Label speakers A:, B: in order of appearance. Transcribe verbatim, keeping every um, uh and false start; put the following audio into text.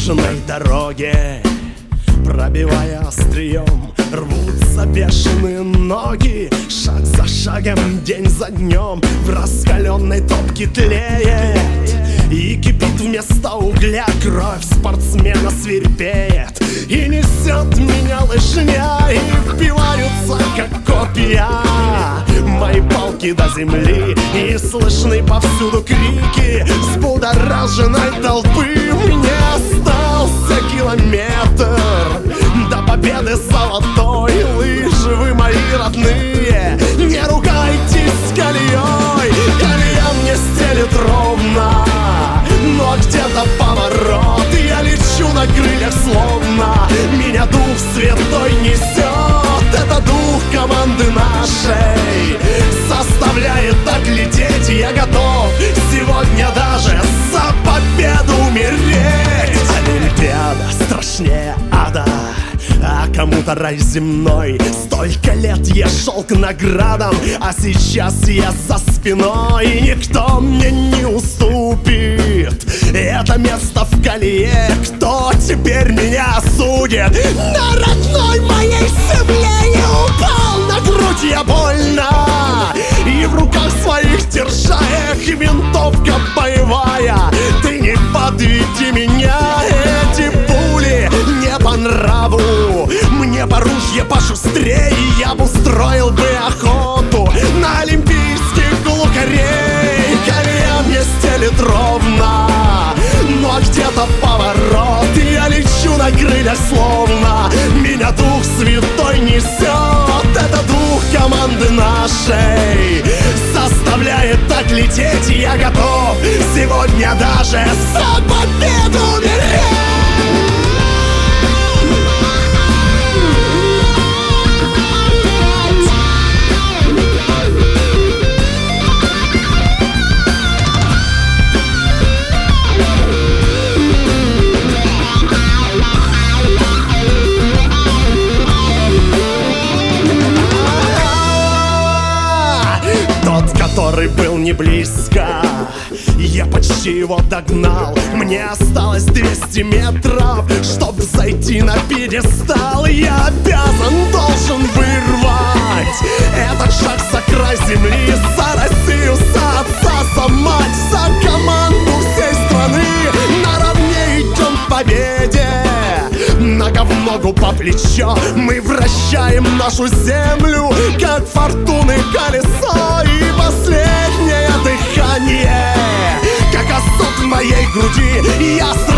A: проложенной дороге, пробивая острием, рвутся бешеные ноги. Шаг за шагом, день за днем в раскаленной топке тлеет, и кипит вместо угля кровь спортсмена свирепеет. И несет меня лыжня, и впиваются, как копья, мои палки до земли, и слышны повсюду крики взбудораженной толпы. Мне остался километр до победы золотой. Лыжи вы мои родные, не ругайтесь с колеей. Колея мне стелет ровно, но где-то поворот. Я лечу на крыльях словно меня дух святой несет. Это дух команды нашей заставляет так лететь. Я готов сегодня даже за победу умереть. Олимпиада страшнее ада, а кому-то рай земной. Столько лет я шел к наградам, а сейчас я за спиной, и никто мне не уступит это место в колее. Кто теперь меня осудит? На родной моей земле я упал, на грудь я больно, и в руках своих держа эх, винтовка боевая. Ты не подведи меня, эти пули не по нраву. Мне по ружье пошустрее, я бы устроил бы охоту на олимпийских глухарей. Колея мне стелет ровно, но где-то поворот. Я лечу на крыльях словно меня дух святой несет. Это дух команды нашей заставляет так лететь. Я готов сегодня даже за победу умереть. Который был не близко, я почти его догнал. Мне осталось двести метров, чтобы зайти на пьедестал. Я обязан, должен вырвать этот шаг за край земли. За Россию, за отца, за мать, за команду всей страны. Наравне идем к победе, нога в ногу по плечо. Мы вращаем нашу землю, как фортуны колесо. И последнее дыхание, как азот в моей груди, я